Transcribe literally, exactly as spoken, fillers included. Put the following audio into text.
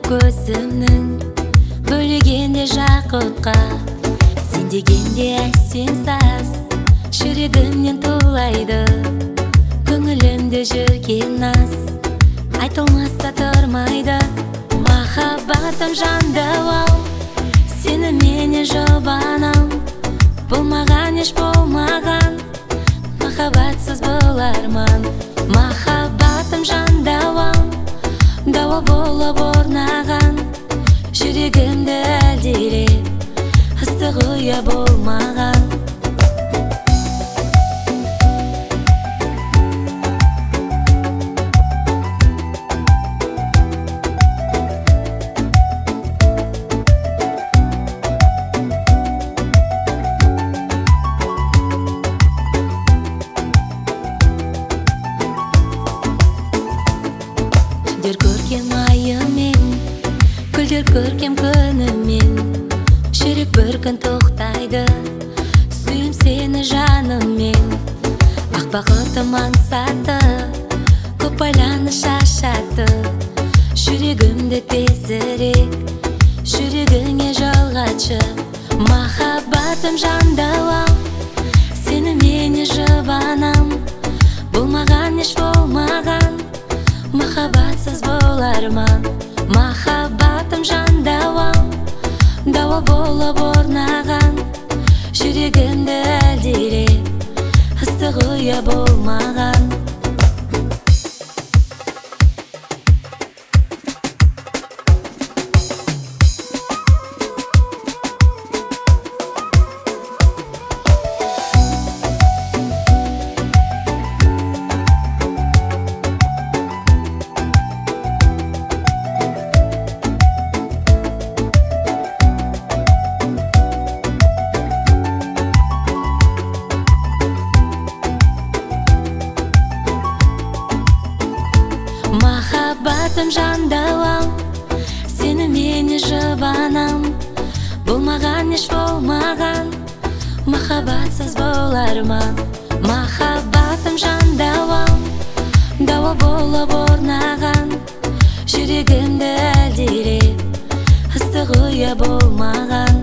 көзімнің бөлегенде жақұтқа, сен дегенде әсем саз жүрегімнен тулайды. Көңілімде жүрген наз айтылмаса тұрмайды. Махаббатым жандауал, сені менен жұбанам. Болмаған еш болмаған, махаббатсыз бұл арман. Махаббатым жандауал, дауа болып орнаған. Жүрегімді әлдиреп, ыстық ұя болмаған. Түндер көркем айымен, күлдер көркем күнімен, жүрек бір күн тоқтайды, сүйім сені жаныммен. Ақ бақытым аңсатты, көп байланы шашатты. Жүрегімді тезірек, жүрегіңе жалғатшы. Махаббатым жандауал, сені менен жұбанам. Болмаған еш болмаған, махаббатсыз бұл арман. Махаббатым жандауал, дауа болып орнаған. Жүрегімді әлдиреп, ыстық ұя болмаған. Махаббатым жандауал, сені менен жұбанам. Болмаған еш болмаған, махаббатсыз бұл арман. Махаббатым жандауал, дауа болып орнаған. Жүрегімді әлдиреп, ыстық ұя болмаған.